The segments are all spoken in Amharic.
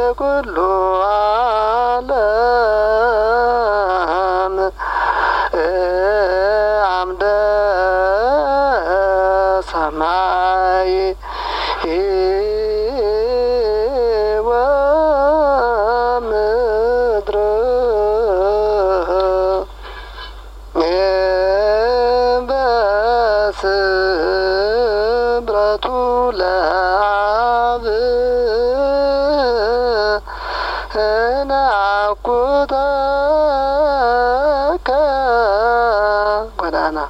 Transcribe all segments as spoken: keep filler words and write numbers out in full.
ኩሉ ዓለም አምደ ሰማይ ወምድር በስብረቱ ለአብ ናኩተከ ጎዳና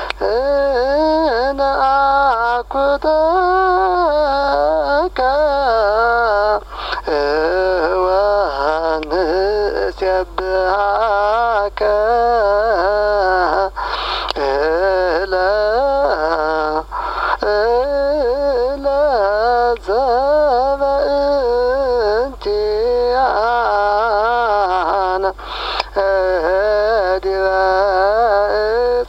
ናኩተከ ወንሴብሐከ እለ እለ ዘበእንቲአነ ዲበ ዕፅ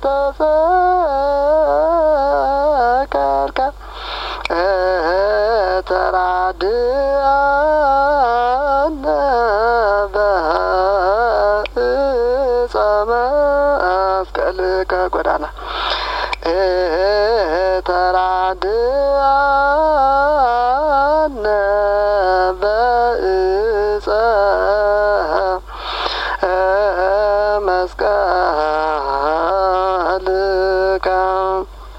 ተሰቀልከ ተራድአነ በዕፀ መስቀልከ ጎዳና ተራድ